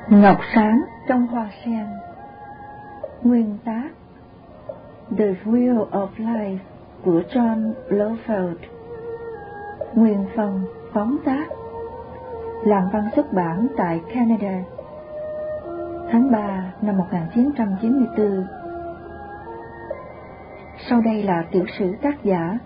Ngọc sáng trong hoa sen. Nguyên tác The Wheel of Life của John Blofeld. Nguyên phần phóng tác Làm văn xuất bản tại Canada tháng 3 năm 1994. Sau đây là tiểu sử tác giả.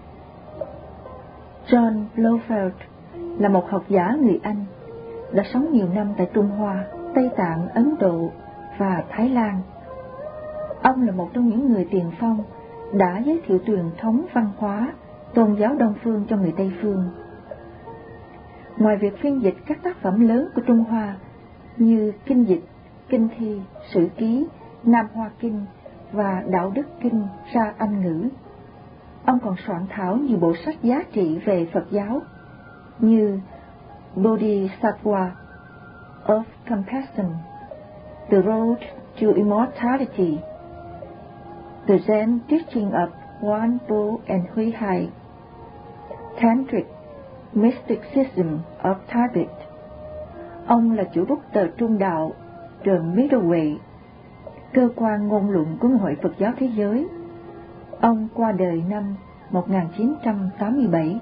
John Blofeld là một học giả người Anh, đã sống nhiều năm tại Trung Hoa, Tây Tạng, Ấn Độ và Thái Lan. Ông là một trong những người tiền phong đã giới thiệu truyền thống văn hóa tôn giáo Đông phương cho người Tây phương. Ngoài việc phiên dịch các tác phẩm lớn của Trung Hoa như Kinh Dịch, Kinh Thi, Sử Ký, Nam Hoa Kinh và Đạo Đức Kinh ra Anh ngữ, ông còn soạn thảo nhiều bộ sách giá trị về Phật giáo như Bodhisattva of Compassion, The Road to Immortality, The Zen Teaching of Wan Po and Hui Hai, Tantric Mysticism of Tibet. Ông là chủ bút tờ Trung Đạo, The Middle Way, cơ quan ngôn luận của Hội Phật giáo Thế giới. Ông qua đời năm 1987.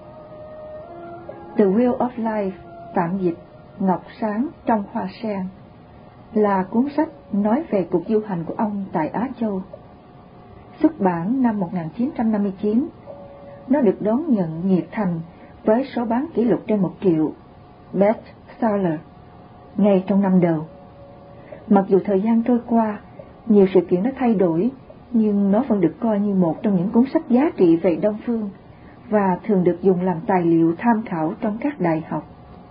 The Wheel of Life, tạm dịch Ngọc sáng trong hoa sen, là cuốn sách nói về cuộc du hành của ông tại Á Châu. Xuất bản năm 1959, nó được đón nhận nhiệt thành với số bán kỷ lục trên 1 triệu, bestseller, ngay trong năm đầu. Mặc dù thời gian trôi qua, nhiều sự kiện đã thay đổi, nhưng nó vẫn được coi như một trong những cuốn sách giá trị về Đông phương và thường được dùng làm tài liệu tham khảo trong các đại học.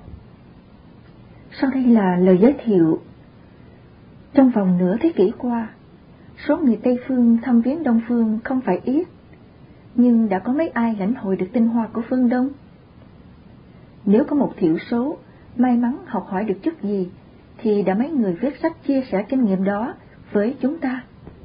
Sau đây là lời giới thiệu. Trong vòng nửa thế kỷ qua, số người Tây phương thăm viếng Đông phương không phải ít, nhưng đã có mấy ai lãnh hội được tinh hoa của phương Đông? Nếu có một thiểu số may mắn học hỏi được chút gì, thì đã mấy người viết sách chia sẻ kinh nghiệm đó với chúng ta.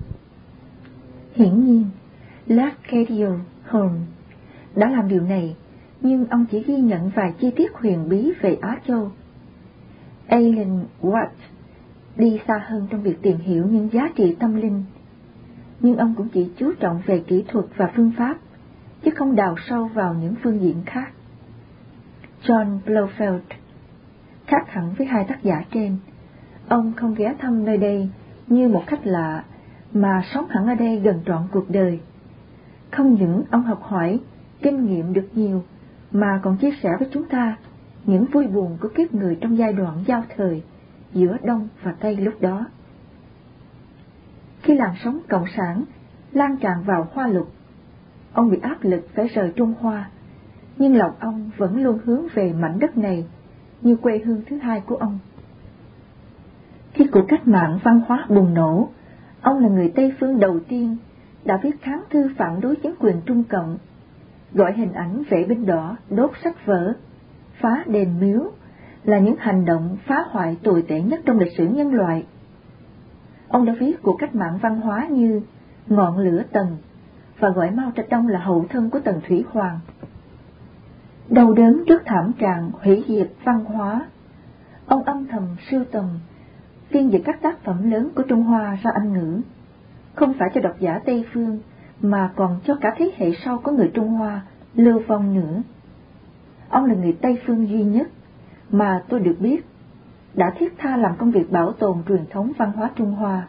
Hiển nhiên, Lafcadio Hearn đã làm điều này, nhưng ông chỉ ghi nhận vài chi tiết huyền bí về Á Châu. Alan Watts đi xa hơn trong việc tìm hiểu những giá trị tâm linh, nhưng ông cũng chỉ chú trọng về kỹ thuật và phương pháp, chứ không đào sâu vào những phương diện khác. John Blofeld khác hẳn với hai tác giả trên. Ông không ghé thăm nơi đây như một khách lạ, mà sống hẳn ở đây gần trọn cuộc đời. Không những ông học hỏi, kinh nghiệm được nhiều, mà còn chia sẻ với chúng ta những vui buồn của kiếp người trong giai đoạn giao thời giữa Đông và Tây lúc đó. Khi làn sóng cộng sản lan tràn vào Hoa Lục, ông bị áp lực phải rời Trung Hoa, nhưng lòng ông vẫn luôn hướng về mảnh đất này như quê hương thứ hai của ông. Khi cuộc cách mạng văn hóa bùng nổ, ông là người Tây phương đầu tiên đã viết kháng thư phản đối chính quyền Trung Cộng, gọi hình ảnh vệ binh đỏ đốt sách vở, phá đền miếu là những hành động phá hoại tồi tệ nhất trong lịch sử nhân loại. Ông đã viết cuộc cách mạng văn hóa như Ngọn lửa Tần và gọi Mao Trạch Đông là hậu thân của Tần Thủy Hoàng. Đau đớn trước thảm trạng hủy diệt văn hóa, ông âm thầm sưu tầm, phiên dịch các tác phẩm lớn của Trung Hoa ra Anh ngữ, không phải cho độc giả Tây phương mà còn cho cả thế hệ sau của người Trung Hoa lưu vong nữa. Ông là người Tây phương duy nhất mà tôi được biết đã thiết tha làm công việc bảo tồn truyền thống văn hóa Trung Hoa.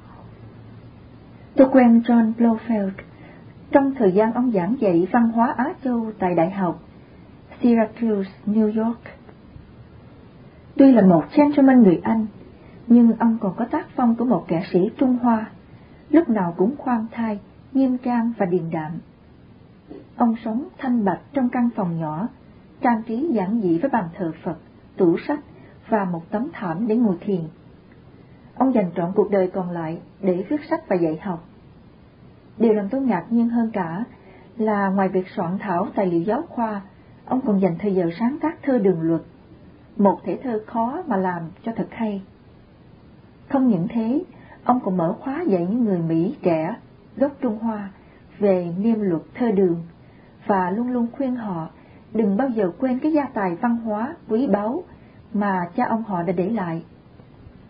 Tôi quen John Blofeld trong thời gian ông giảng dạy văn hóa Á Châu tại Đại học Syracuse, New York. Tuy là một gentleman người Anh, nhưng ông còn có tác phong của một kẻ sĩ Trung Hoa, lúc nào cũng khoan thai, nghiêm trang và điềm đạm. Ông sống thanh bạch trong căn phòng nhỏ, trang trí giản dị với bàn thờ Phật, tủ sách và một tấm thảm để ngồi thiền. Ông dành trọn cuộc đời còn lại để viết sách và dạy học. Điều làm tôi ngạc nhiên hơn cả là ngoài việc soạn thảo tài liệu giáo khoa, ông còn dành thời giờ sáng tác thơ đường luật, một thể thơ khó mà làm cho thật hay. Không những thế, ông còn mở khóa dạy những người Mỹ trẻ gốc Trung Hoa về niêm luật thơ đường, và luôn luôn khuyên họ đừng bao giờ quên cái gia tài văn hóa quý báu mà cha ông họ đã để lại.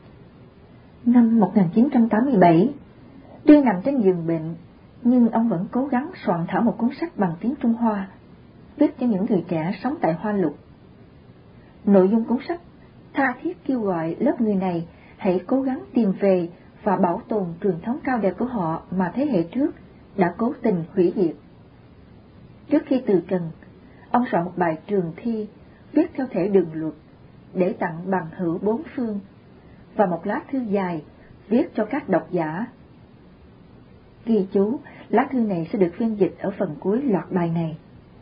Năm 1987, tuy nằm trên giường bệnh, nhưng ông vẫn cố gắng soạn thảo một cuốn sách bằng tiếng Trung Hoa, viết cho những người trẻ sống tại Hoa Lục. Nội dung cuốn sách tha thiết kêu gọi lớp người này hãy cố gắng tìm về và bảo tồn truyền thống cao đẹp của họ mà thế hệ trước đã cố tình hủy diệt. Trước khi từ trần, ông soạn một bài trường thi viết theo thể đường luật để tặng bằng hữu bốn phương và một lá thư dài viết cho các độc giả. Ghi chú, lá thư này sẽ được phiên dịch ở phần cuối loạt bài này.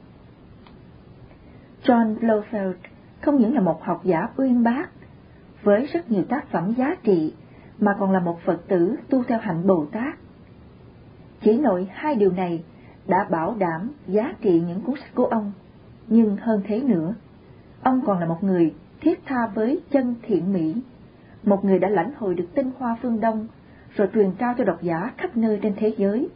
John Blofeld không những là một học giả uyên bác với rất nhiều tác phẩm giá trị, mà còn là một Phật tử tu theo hạnh Bồ Tát. Chỉ nội hai điều này đã bảo đảm giá trị những cuốn sách của ông, nhưng hơn thế nữa, ông còn là một người thiết tha với chân thiện mỹ, một người đã lãnh hội được tinh hoa phương Đông rồi truyền trao cho độc giả khắp nơi trên thế giới.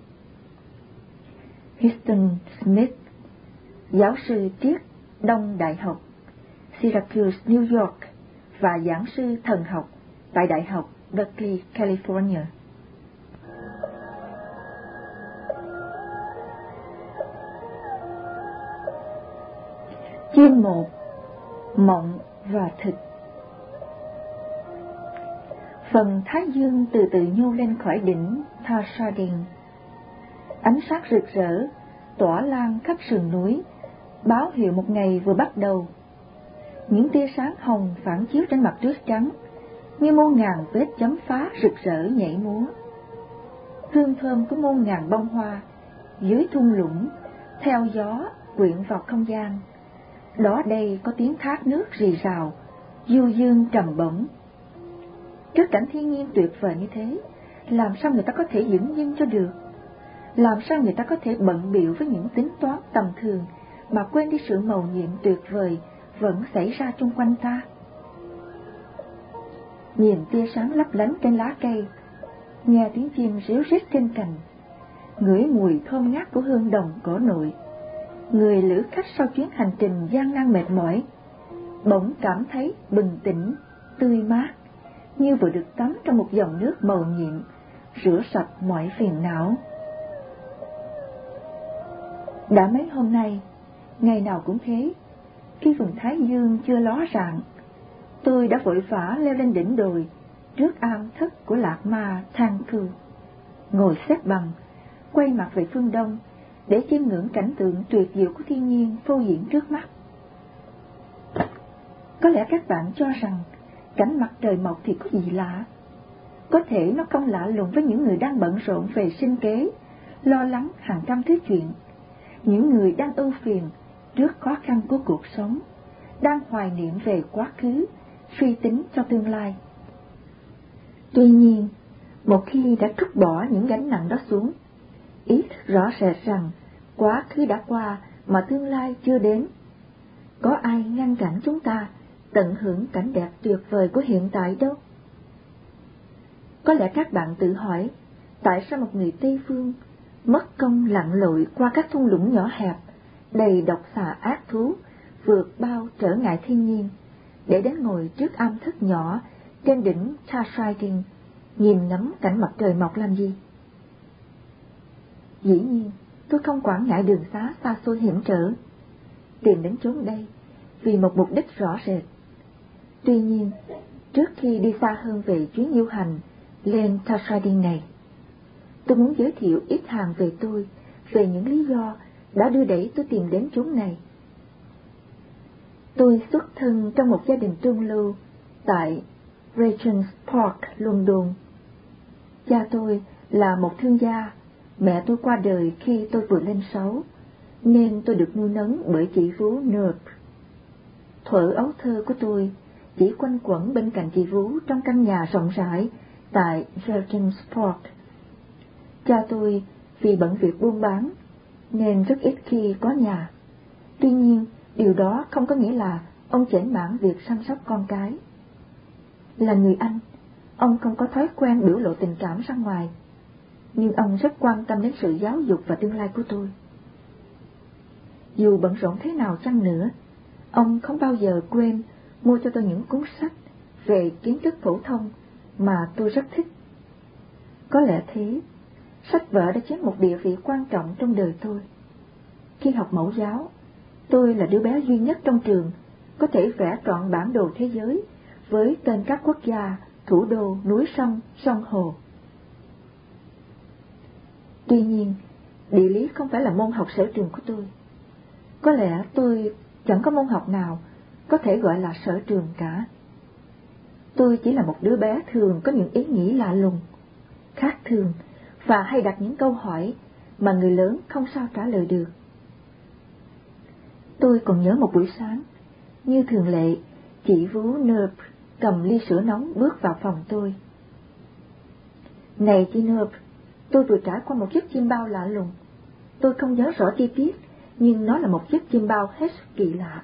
Huston Smith, giáo sư triết Đông Đại học Syracuse, New York và giảng sư thần học tại Đại học Berkeley, California. Chương 1. Mộng và thực. Phần thái dương từ từ nhô lên khỏi đỉnh Tarsardin. Ánh sáng rực rỡ tỏa lan khắp sườn núi, báo hiệu một ngày vừa bắt đầu. Những tia sáng hồng phản chiếu trên mặt tuyết trắng, như muôn ngàn vết chấm phá rực rỡ nhảy múa. Hương thơm của muôn ngàn bông hoa dưới thung lũng theo gió quyện vào không gian. Đó đây có tiếng thác nước rì rào, du dương trầm bổng. Trước cảnh thiên nhiên tuyệt vời như thế, làm sao người ta có thể dửng dưng cho được? Làm sao người ta có thể bận bịu với những tính toán tầm thường mà quên đi sự mầu nhiệm tuyệt vời vẫn xảy ra chung quanh ta? Nhìn tia sáng lấp lánh trên lá cây, nghe tiếng chim ríu rít trên cành, ngửi mùi thơm ngát của hương đồng cổ nội, người lữ khách sau chuyến hành trình gian nan mệt mỏi bỗng cảm thấy bừng tỉnh, tươi mát, như vừa được tắm trong một dòng nước màu nhiệm, rửa sạch mọi phiền não. Đã mấy hôm nay, ngày nào cũng thế, khi vầng thái dương chưa ló rạng, tôi đã vội vã leo lên đỉnh đồi trước am thất của Lạc Ma Thang Cư, ngồi xếp bằng, quay mặt về phương đông để chiêm ngưỡng cảnh tượng tuyệt diệu của thiên nhiên phô diễn trước mắt. Có lẽ các bạn cho rằng cảnh mặt trời mọc thì có gì lạ. Có thể nó không lạ lùng với những người đang bận rộn về sinh kế, lo lắng hàng trăm thứ chuyện, những người đang ưu phiền trước khó khăn của cuộc sống, đang hoài niệm về quá khứ, suy tính cho tương lai. Tuy nhiên, một khi đã trút bỏ những gánh nặng đó xuống, ý thức rõ rệt rằng quá khứ đã qua mà tương lai chưa đến, có ai ngăn cản chúng ta tận hưởng cảnh đẹp tuyệt vời của hiện tại đâu? Có lẽ các bạn tự hỏi, tại sao một người Tây Phương mất công lặn lội qua các thung lũng nhỏ hẹp, đầy độc xà ác thú, vượt bao trở ngại thiên nhiên, để đến ngồi trước am thất nhỏ trên đỉnh Tarsardin, nhìn ngắm cảnh mặt trời mọc làm gì? Dĩ nhiên, tôi không quản ngại đường xá xa xôi hiểm trở, tìm đến chốn đây vì một mục đích rõ rệt. Tuy nhiên, trước khi đi xa hơn về chuyến du hành lên Tarsardin này, tôi muốn giới thiệu ít hàng về tôi, về những lý do đã đưa đẩy tôi tìm đến chốn này. Tôi xuất thân trong một gia đình trung lưu tại Regent's Park, London. Cha tôi là một thương gia, mẹ tôi qua đời khi tôi vừa lên 6, nên tôi được nuôi nấng bởi chị vú Nerp. Thuở ấu thơ của tôi chỉ quanh quẩn bên cạnh chị vú trong căn nhà rộng rãi tại Regent's Park. Cha tôi vì bận việc buôn bán nên rất ít khi có nhà. Tuy nhiên, điều đó không có nghĩa là ông chểnh mãn việc săn sóc con cái. Là người Anh, ông không có thói quen biểu lộ tình cảm ra ngoài, nhưng ông rất quan tâm đến sự giáo dục và tương lai của tôi. Dù bận rộn thế nào chăng nữa, ông không bao giờ quên mua cho tôi những cuốn sách về kiến thức phổ thông mà tôi rất thích. Có lẽ thế, sách vở đã chiếm một địa vị quan trọng trong đời tôi. Khi học mẫu giáo, tôi là đứa bé duy nhất trong trường có thể vẽ trọn bản đồ thế giới với tên các quốc gia, thủ đô, núi sông, sông hồ. Tuy nhiên, địa lý không phải là môn học sở trường của tôi. Có lẽ tôi chẳng có môn học nào có thể gọi là sở trường cả. Tôi chỉ là một đứa bé thường có những ý nghĩ lạ lùng, khác thường và hay đặt những câu hỏi mà người lớn không sao trả lời được. Tôi còn nhớ một buổi sáng, như thường lệ, chị vú Nerp cầm ly sữa nóng bước vào phòng tôi. Này chị Nerp, tôi vừa trải qua một giấc chim bao lạ lùng. Tôi không nhớ rõ chi tiết, nhưng nó là một giấc chim bao hết sức kỳ lạ.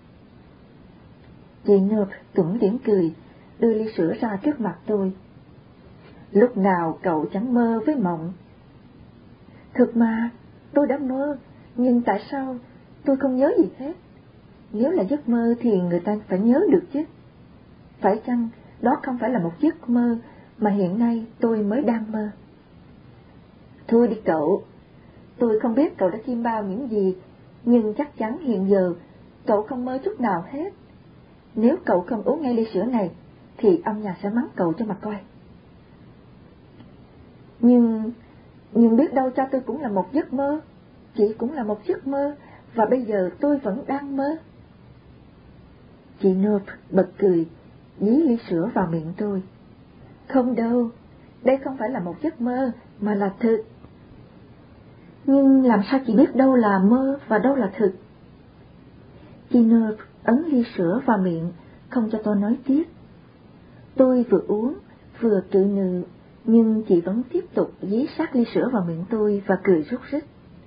Chị Nerp tủm tỉm cười, đưa ly sữa ra trước mặt tôi. Lúc nào cậu chẳng mơ với mộng? Thực mà, tôi đã mơ, nhưng tại sao tôi không nhớ gì hết? Nếu là giấc mơ thì người ta phải nhớ được chứ. Phải chăng đó không phải là một giấc mơ mà hiện nay tôi mới đang mơ? Thôi đi cậu, tôi không biết cậu đã chiêm bao những gì, nhưng chắc chắn hiện giờ cậu không mơ chút nào hết. Nếu cậu không uống ngay ly sữa này, thì ông nhà sẽ mắng cậu cho mà coi. Nhưng biết đâu cho tôi cũng là một giấc mơ, chị cũng là một giấc mơ, và bây giờ tôi vẫn đang mơ. Chị Nerp bật cười, dí ly sữa vào miệng tôi. Không đâu, đây không phải là một giấc mơ, mà là thực. Nhưng làm sao chị biết đâu là mơ và đâu là thực? Chị Nerp ấn ly sữa vào miệng, không cho tôi nói tiếp. Tôi vừa uống, vừa cự nự, nhưng chị vẫn tiếp tục dí sát ly sữa vào miệng tôi và cười rúc rích.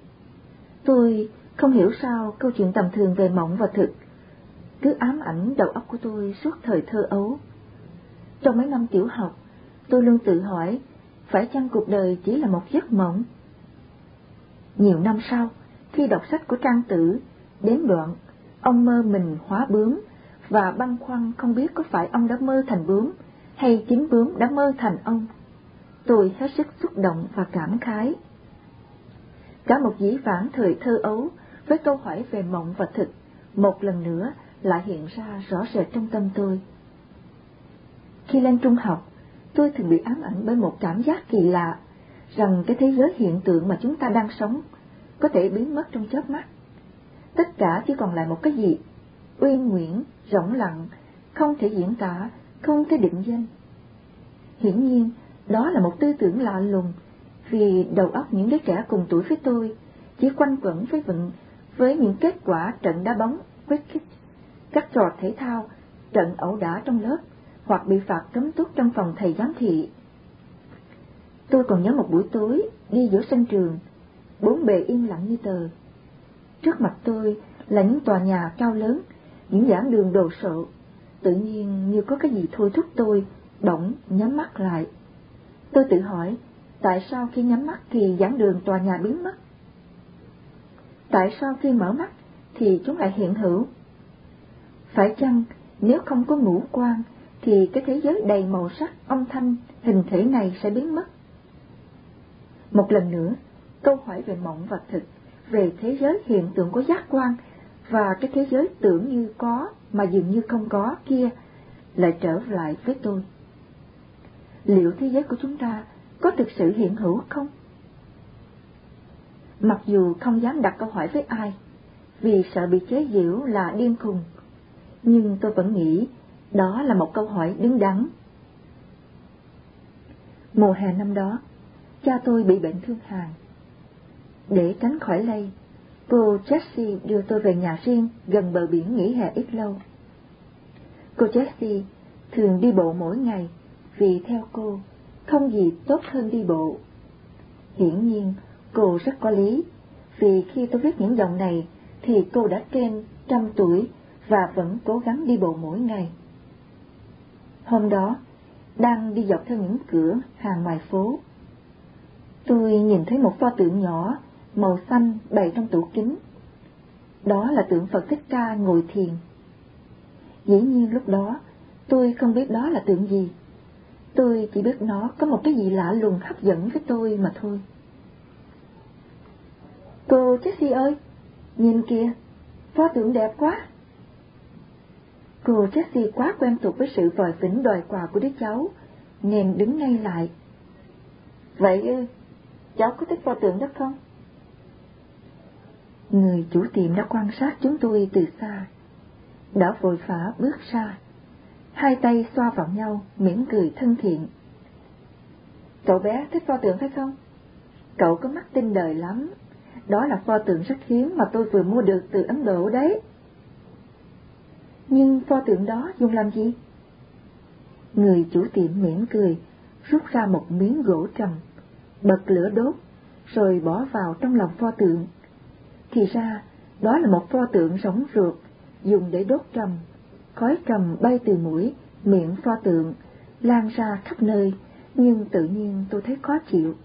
Tôi không hiểu sao câu chuyện tầm thường về mộng và thực cứ ám ảnh đầu óc của tôi suốt thời thơ ấu. Trong mấy năm tiểu học, tôi luôn tự hỏi, phải chăng cuộc đời chỉ là một giấc mộng? Nhiều năm sau, khi đọc sách của Trang Tử, đến đoạn ông mơ mình hóa bướm và băn khoăn không biết có phải ông đã mơ thành bướm hay chính bướm đã mơ thành ông, tôi hết sức xúc động và cảm khái. Cả một dĩ vãng thời thơ ấu với câu hỏi về mộng và thực một lần nữa lại hiện ra rõ rệt trong tâm tôi. Khi lên trung học, tôi thường bị ám ảnh bởi một cảm giác kỳ lạ rằng cái thế giới hiện tượng mà chúng ta đang sống có thể biến mất trong chớp mắt. Tất cả chỉ còn lại một cái gì uyên nguyễn, rỗng lặng, không thể diễn tả, không thể định danh. Hiển nhiên, đó là một tư tưởng lạ lùng, vì đầu óc những đứa trẻ cùng tuổi với tôi chỉ quanh quẩn với những kết quả trận đá bóng, cricket, các trò thể thao, trận ẩu đả trong lớp, hoặc bị phạt cấm túc trong phòng thầy giám thị. Tôi còn nhớ một buổi tối đi giữa sân trường, bốn bề im lặng như tờ. Trước mặt tôi là những tòa nhà cao lớn, những giảng đường đồ sộ. Tự nhiên như có cái gì thôi thúc tôi bỗng nhắm mắt lại. Tôi tự hỏi, tại sao khi nhắm mắt thì giảng đường tòa nhà biến mất? Tại sao khi mở mắt thì chúng lại hiện hữu? Phải chăng nếu không có ngũ quan thì cái thế giới đầy màu sắc, âm thanh, hình thể này sẽ biến mất? Một lần nữa, câu hỏi về mộng và thực, về thế giới hiện tượng của giác quan và cái thế giới tưởng như có mà dường như không có kia lại trở lại với tôi. Liệu thế giới của chúng ta có thực sự hiện hữu không? Mặc dù không dám đặt câu hỏi với ai, vì sợ bị chế giễu là điên khùng, nhưng tôi vẫn nghĩ đó là một câu hỏi đứng đắn. Mùa hè năm đó, cha tôi bị bệnh thương hàn. Để tránh khỏi lây, cô Jessie đưa tôi về nhà riêng gần bờ biển nghỉ hè ít lâu. Cô Jessie thường đi bộ mỗi ngày, vì theo cô, không gì tốt hơn đi bộ. Hiển nhiên, cô rất có lý, vì khi tôi viết những dòng này thì cô đã trên 100 tuổi và vẫn cố gắng đi bộ mỗi ngày. Hôm đó, đang đi dọc theo những cửa hàng ngoài phố, tôi nhìn thấy một pho tượng nhỏ màu xanh bày trong tủ kính. Đó là tượng Phật Thích Ca ngồi thiền. Dĩ nhiên lúc đó tôi không biết đó là tượng gì. Tôi chỉ biết nó có một cái gì lạ lùng hấp dẫn với tôi mà thôi. Cô Jessie ơi, nhìn kìa, pho tượng đẹp quá. Cô Jessie quá quen thuộc với sự vòi vĩnh đòi quà của đứa cháu, nên đứng ngay lại. Vậy cháu có thích pho tượng đó không? Người chủ tiệm đã quan sát chúng tôi từ xa, đã vội vã bước ra, hai tay xoa vào nhau, mỉm cười thân thiện. Cậu bé thích pho tượng phải không? Cậu có mắt tinh đời lắm. Đó là pho tượng rất hiếm mà tôi vừa mua được từ Ấn Độ đấy. Nhưng pho tượng đó dùng làm gì? Người chủ tiệm mỉm cười, rút ra một miếng gỗ trầm, bật lửa đốt, rồi bỏ vào trong lòng pho tượng. Thì ra, đó là một pho tượng rỗng ruột, dùng để đốt trầm. Khói trầm bay từ mũi, miệng pho tượng, lan ra khắp nơi, nhưng tự nhiên tôi thấy khó chịu.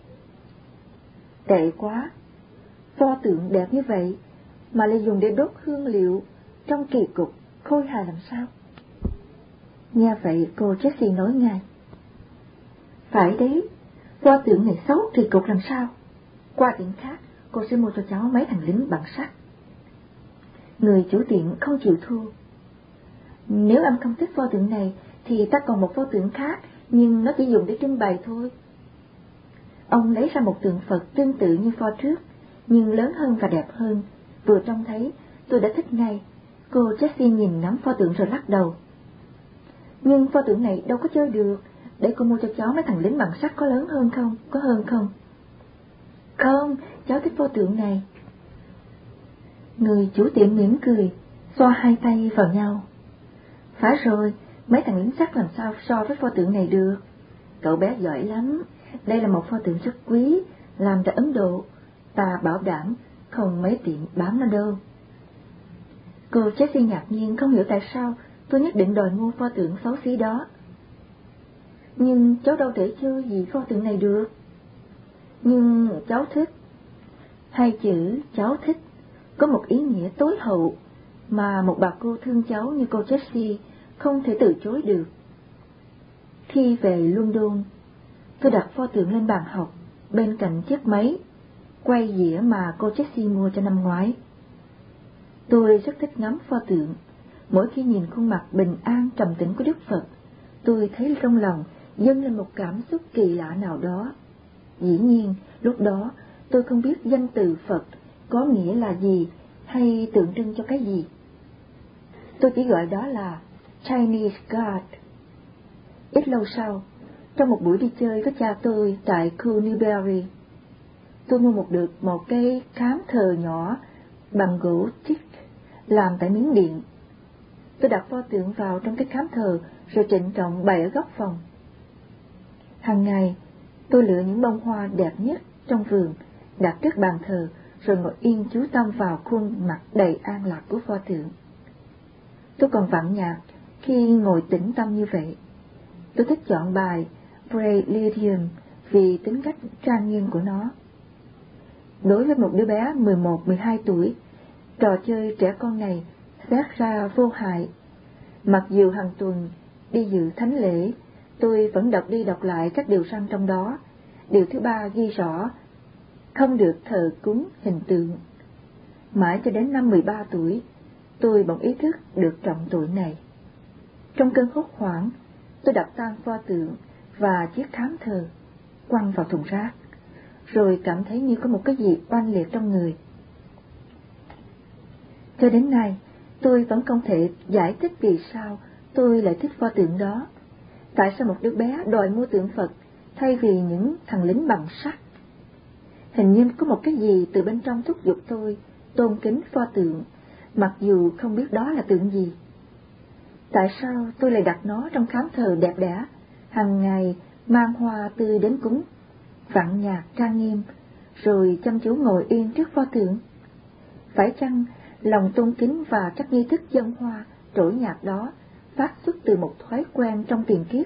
Tệ quá! Pho tượng đẹp như vậy, mà lại dùng để đốt hương liệu, trong kỳ cục, khôi hài làm sao? Nghe vậy cô Jessie nói ngay. Phải đấy, pho tượng này xấu kỳ cục làm sao? Qua tiệm khác, cô sẽ mua cho cháu mấy thằng lính bằng sắt. Người chủ tiệm không chịu thua. Nếu anh không thích pho tượng này, thì ta còn một pho tượng khác, nhưng nó chỉ dùng để trưng bày thôi. Ông lấy ra một tượng Phật tương tự như pho trước, nhưng lớn hơn và đẹp hơn. Vừa trông thấy, tôi đã thích ngay. Cô Jessie nhìn ngắm pho tượng rồi lắc đầu. Nhưng pho tượng này đâu có chơi được, để cô mua cho cháu mấy thằng lính bằng sắt có lớn hơn không, có hơn không? Không, cháu thích pho tượng này. Người chủ tiệm mỉm cười, xoa hai tay vào nhau. Phải rồi, mấy thằng lính sắt làm sao so với pho tượng này được? Cậu bé giỏi lắm, đây là một pho tượng rất quý, làm tại Ấn Độ, ta bảo đảm không mấy tiệm bán nó đâu. Cô Jessie ngạc nhiên không hiểu tại sao tôi nhất định đòi mua pho tượng xấu xí đó. Nhưng cháu đâu thể chơi gì pho tượng này được. Nhưng cháu thích. Hai chữ cháu thích có một ý nghĩa tối hậu mà một bà cô thương cháu như cô Jessie không thể từ chối được. Khi về London, tôi đặt pho tượng lên bàn học bên cạnh chiếc máy quay dĩa mà cô Jessie mua cho năm ngoái. Tôi rất thích ngắm pho tượng. Mỗi khi nhìn khuôn mặt bình an trầm tĩnh của Đức Phật, tôi thấy trong lòng dâng lên một cảm xúc kỳ lạ nào đó. Dĩ nhiên, lúc đó tôi không biết danh từ Phật có nghĩa là gì hay tượng trưng cho cái gì. Tôi chỉ gọi đó là Chinese God. Ít lâu sau, trong một buổi đi chơi với cha tôi tại khu Newberry, tôi mua được một cái khám thờ nhỏ bằng gỗ trích làm tại Miến Điện. Tôi đặt pho tượng vào trong cái khám thờ rồi trịnh trọng bày ở góc phòng. Hàng ngày, tôi lựa những bông hoa đẹp nhất trong vườn, đặt trước bàn thờ, rồi ngồi yên chú tâm vào khuôn mặt đầy an lạc của pho tượng. Tôi còn vặn nhạc khi ngồi tĩnh tâm như vậy. Tôi thích chọn bài Preludium vì tính cách trang nghiêm của nó. Đối với một đứa bé 11-12 tuổi, trò chơi trẻ con này xét ra vô hại. Mặc dù hàng tuần đi dự thánh lễ, tôi vẫn đọc đi đọc lại các điều răn trong đó. Điều thứ 3 ghi rõ, không được thờ cúng hình tượng. Mãi cho đến năm 13 tuổi, tôi bỗng ý thức được trọng tội này. Trong cơn hốt hoảng, tôi đập tan pho tượng và chiếc khám thờ, quăng vào thùng rác, rồi cảm thấy như có một cái gì oanh liệt trong người. Cho đến nay, tôi vẫn không thể giải thích vì sao tôi lại thích pho tượng đó. Tại sao một đứa bé đòi mua tượng Phật thay vì những thằng lính bằng sắt? Hình như có một cái gì từ bên trong thúc giục tôi tôn kính pho tượng, mặc dù không biết đó là tượng gì. Tại sao tôi lại đặt nó trong khám thờ đẹp đẽ, hàng ngày mang hoa tươi đến cúng, vặn nhạc trang nghiêm, rồi chăm chú ngồi yên trước pho tượng? Phải chăng lòng tôn kính và các nghi thức dâng hoa, trỗi nhạc đó phát xuất từ một thói quen trong tiền kiếp?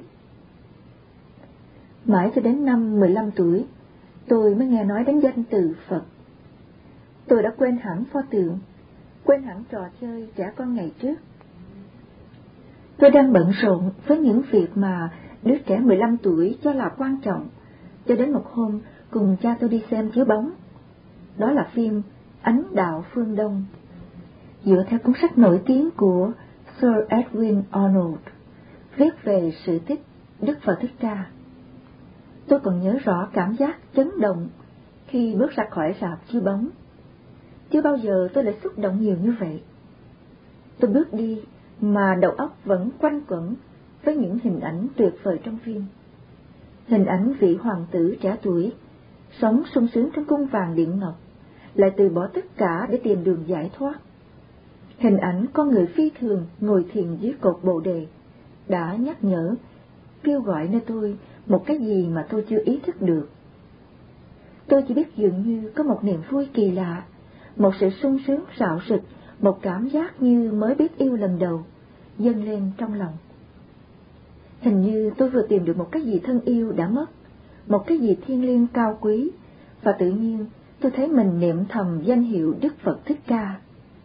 Mãi cho đến năm 15 tuổi, tôi mới nghe nói đến danh từ Phật. Tôi đã quên hẳn pho tượng, quên hẳn trò chơi trẻ con ngày trước. Tôi đang bận rộn với những việc mà đứa trẻ 15 tuổi cho là quan trọng, cho đến một hôm cùng cha tôi đi xem chiếu bóng. Đó là phim Ánh đạo phương Đông, dựa theo cuốn sách nổi tiếng của Sir Edwin Arnold, viết về sự tích Đức Phật Thích Ca. Tôi còn nhớ rõ cảm giác chấn động khi bước ra khỏi rạp chiếu bóng. Chưa bao giờ tôi lại xúc động nhiều như vậy. Tôi bước đi mà đầu óc vẫn quanh quẩn với những hình ảnh tuyệt vời trong phim. Hình ảnh vị hoàng tử trẻ tuổi, sống sung sướng trong cung vàng điện ngọc, lại từ bỏ tất cả để tìm đường giải thoát. Hình ảnh con người phi thường ngồi thiền dưới cột Bồ Đề đã nhắc nhở, kêu gọi nơi tôi một cái gì mà tôi chưa ý thức được. Tôi chỉ biết dường như có một niềm vui kỳ lạ, một sự sung sướng rạo rực, một cảm giác như mới biết yêu lần đầu, dâng lên trong lòng. Hình như tôi vừa tìm được một cái gì thân yêu đã mất, một cái gì thiêng liêng cao quý, và tự nhiên tôi thấy mình niệm thầm danh hiệu Đức Phật Thích Ca.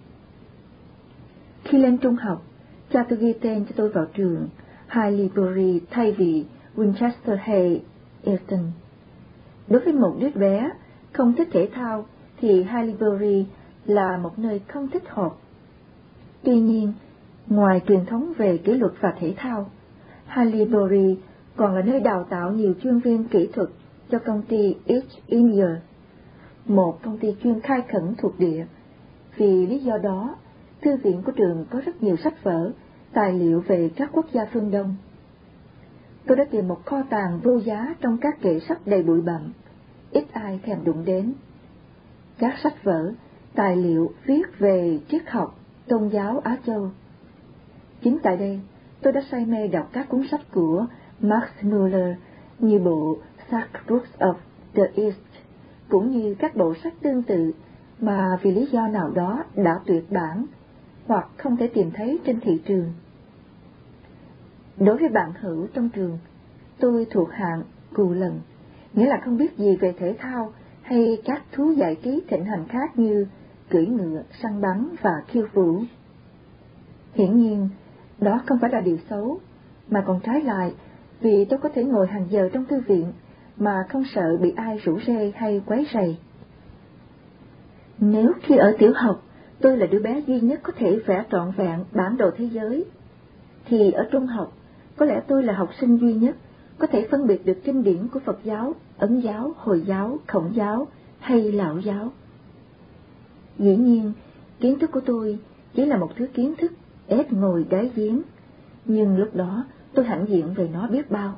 Khi lên trung học, cha tôi ghi tên cho tôi vào trường Haileybury thay vì Winchester hay Eton. Đối với một đứa bé không thích thể thao thì Haileybury là một nơi không thích hợp. Tuy nhiên, ngoài truyền thống về kỷ luật và thể thao, Haileybury còn là nơi đào tạo nhiều chuyên viên kỹ thuật cho công ty East India, một công ty chuyên khai khẩn thuộc địa. Vì lý do đó, thư viện của trường có rất nhiều sách vở, tài liệu về các quốc gia phương Đông. Tôi đã tìm một kho tàng vô giá trong các kệ sách đầy bụi bặm, ít ai thèm đụng đến. Các sách vở, tài liệu viết về triết học, tôn giáo Á Châu. Chính tại đây, tôi đã say mê đọc các cuốn sách của Max Muller như bộ Sacred of the East, cũng như các bộ sách tương tự mà vì lý do nào đó đã tuyệt bản hoặc không thể tìm thấy trên thị trường. Đối với bạn hữu trong trường, tôi thuộc hạng cù lần, nghĩa là không biết gì về thể thao hay các thú giải trí thịnh hành khác như cưỡi ngựa, săn bắn và khiêu vũ. Hiển nhiên, đó không phải là điều xấu, mà còn trái lại, vì tôi có thể ngồi hàng giờ trong thư viện mà không sợ bị ai rủ rê hay quấy rầy. Nếu khi ở tiểu học tôi là đứa bé duy nhất có thể vẽ trọn vẹn bản đồ thế giới, thì ở trung học có lẽ tôi là học sinh duy nhất có thể phân biệt được kinh điển của Phật giáo, Ấn giáo, Hồi giáo, Khổng giáo hay Lão giáo. Dĩ nhiên, kiến thức của tôi chỉ là một thứ kiến thức ếch ngồi đáy giếng, nhưng lúc đó tôi hãnh diện về nó biết bao.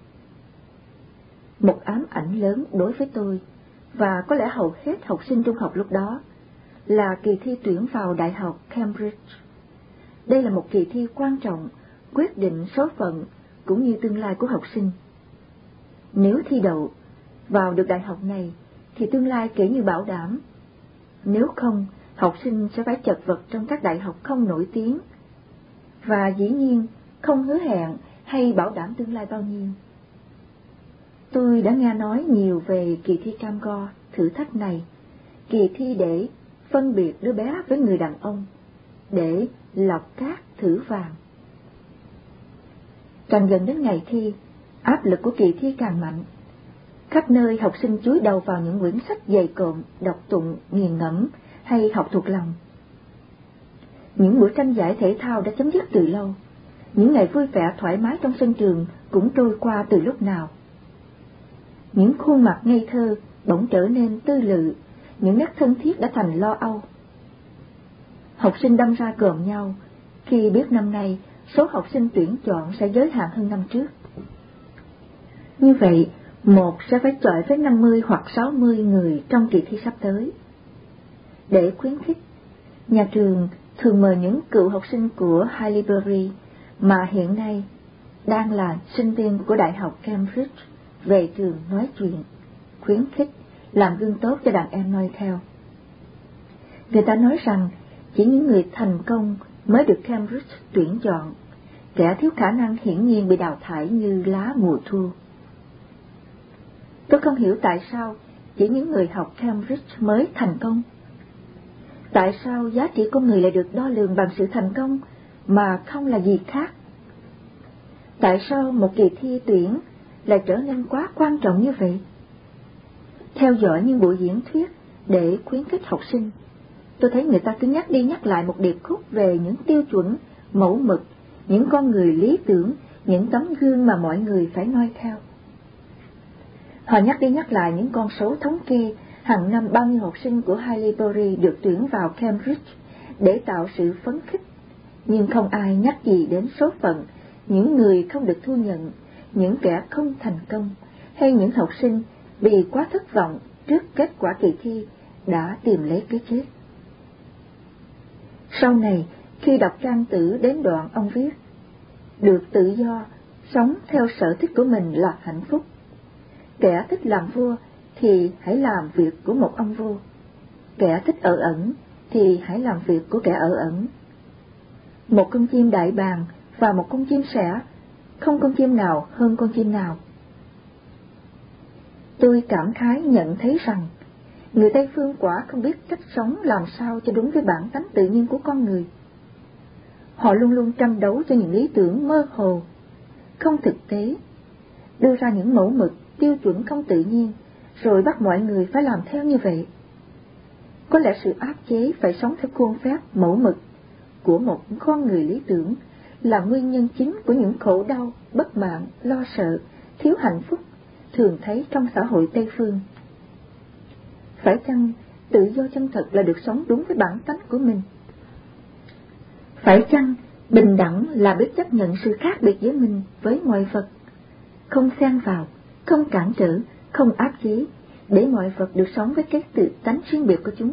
Một ám ảnh lớn đối với tôi, và có lẽ hầu hết học sinh trung học lúc đó, là kỳ thi tuyển vào Đại học Cambridge. Đây là một kỳ thi quan trọng, quyết định số phận cũng như tương lai của học sinh. Nếu thi đậu vào được đại học này thì tương lai kể như bảo đảm. Nếu không, học sinh sẽ phải chật vật trong các đại học không nổi tiếng, và dĩ nhiên không hứa hẹn hay bảo đảm tương lai bao nhiêu. Tôi đã nghe nói nhiều về kỳ thi cam go, thử thách này, kỳ thi để phân biệt đứa bé với người đàn ông, để lọc cát thử vàng. Càng gần đến ngày thi, áp lực của kỳ thi càng mạnh. Khắp nơi học sinh chúi đầu vào những quyển sách dày cộm, đọc tụng, nghiền ngẫm hay học thuộc lòng. Những buổi tranh giải thể thao đã chấm dứt từ lâu. Những ngày vui vẻ thoải mái trong sân trường cũng trôi qua từ lúc nào. Những khuôn mặt ngây thơ bỗng trở nên tư lự, những nét thân thiết đã thành lo âu. Học sinh đâm ra cờm nhau khi biết năm nay số học sinh tuyển chọn sẽ giới hạn hơn năm trước. Như vậy, một sẽ phải chọi với 50 hoặc 60 người trong kỳ thi sắp tới. Để khuyến khích, nhà trường thường mời những cựu học sinh của Haileybury mà hiện nay đang là sinh viên của Đại học Cambridge về trường nói chuyện, khuyến khích, làm gương tốt cho đàn em noi theo. Người ta nói rằng chỉ những người thành công mới được Cambridge tuyển chọn, kẻ thiếu khả năng hiển nhiên bị đào thải như lá mùa thu. Tôi không hiểu tại sao chỉ những người học Cambridge mới thành công. Tại sao giá trị con người lại được đo lường bằng sự thành công mà không là gì khác? Tại sao một kỳ thi tuyển lại trở nên quá quan trọng như vậy? Theo dõi những buổi diễn thuyết để khuyến khích học sinh, tôi thấy người ta cứ nhắc đi nhắc lại một điệp khúc về những tiêu chuẩn, mẫu mực, những con người lý tưởng, những tấm gương mà mọi người phải noi theo. Họ nhắc đi nhắc lại những con số thống kê hàng năm bao nhiêu học sinh của Haileybury được tuyển vào Cambridge để tạo sự phấn khích, nhưng không ai nhắc gì đến số phận những người không được thu nhận, những kẻ không thành công, hay những học sinh vì quá thất vọng trước kết quả kỳ thi đã tìm lấy cái chết. Sau này, khi đọc trang tử đến đoạn ông viết, được tự do, sống theo sở thích của mình là hạnh phúc. Kẻ thích làm vua thì hãy làm việc của một ông vua. Kẻ thích ở ẩn thì hãy làm việc của kẻ ở ẩn. Một con chim đại bàng và một con chim sẻ, không con chim nào hơn con chim nào. Tôi cảm khái nhận thấy rằng người Tây phương quả không biết cách sống làm sao cho đúng với bản tánh tự nhiên của con người. Họ luôn luôn tranh đấu cho những lý tưởng mơ hồ, không thực tế, đưa ra những mẫu mực, tiêu chuẩn không tự nhiên, rồi bắt mọi người phải làm theo như vậy. Có lẽ sự áp chế phải sống theo khuôn phép mẫu mực của một con người lý tưởng là nguyên nhân chính của những khổ đau, bất mãn, lo sợ, thiếu hạnh phúc thường thấy trong xã hội Tây phương. Phải chăng tự do chân thật là được sống đúng với bản tánh của mình? Phải chăng bình đẳng là biết chấp nhận sự khác biệt giữa mình với mọi vật, không xen vào, không cản trở, không áp chế, để mọi vật được sống với cái tự tánh riêng biệt của chúng?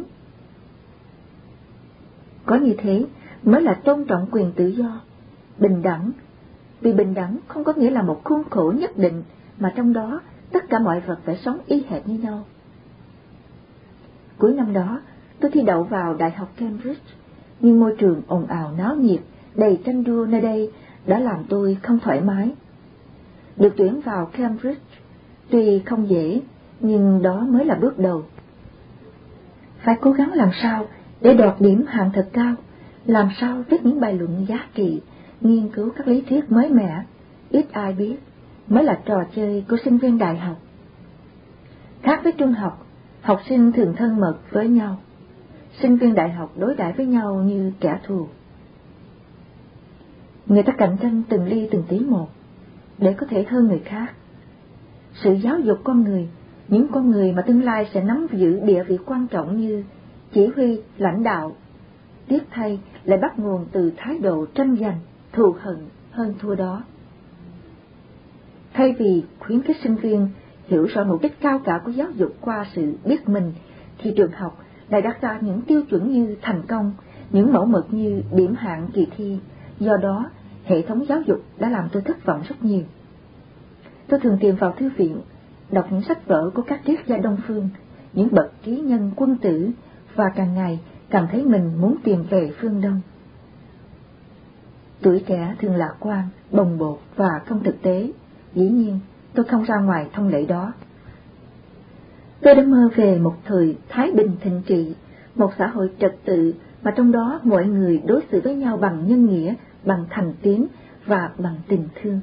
Có như thế mới là tôn trọng quyền tự do, bình đẳng, vì bình đẳng không có nghĩa là một khuôn khổ nhất định mà trong đó tất cả mọi vật phải sống y hệt như nhau. Cuối năm đó, tôi thi đậu vào Đại học Cambridge, nhưng môi trường ồn ào náo nhiệt, đầy tranh đua nơi đây đã làm tôi không thoải mái. Được tuyển vào Cambridge tuy không dễ, nhưng đó mới là bước đầu. Phải cố gắng làm sao để đoạt điểm hạng thật cao, làm sao viết những bài luận giá trị, nghiên cứu các lý thuyết mới mẻ, ít ai biết, mới là trò chơi của sinh viên đại học. Khác với trung học, học sinh thường thân mật với nhau, sinh viên đại học đối đãi với nhau như kẻ thù. Người ta cạnh tranh từng ly từng tí một, để có thể hơn người khác. Sự giáo dục con người, những con người mà tương lai sẽ nắm giữ địa vị quan trọng như chỉ huy, lãnh đạo, tiếc thay lại bắt nguồn từ thái độ tranh giành, thù hận hơn thua đó. Thay vì khuyến khích sinh viên hiểu rõ mục đích cao cả của giáo dục qua sự biết mình, thì trường học lại đặt ra những tiêu chuẩn như thành công, những mẫu mực như điểm hạng kỳ thi. Do đó, hệ thống giáo dục đã làm tôi thất vọng rất nhiều. Tôi thường tìm vào thư viện, đọc những sách vở của các triết gia Đông phương, những bậc trí nhân quân tử, và càng ngày cảm thấy mình muốn tìm về phương Đông. Tuổi trẻ thường lạc quan, bồng bột và không thực tế. Dĩ nhiên, tôi không ra ngoài thông lệ đó. Tôi đã mơ về một thời thái bình thịnh trị, một xã hội trật tự mà trong đó mọi người đối xử với nhau bằng nhân nghĩa, bằng thành tín và bằng tình thương.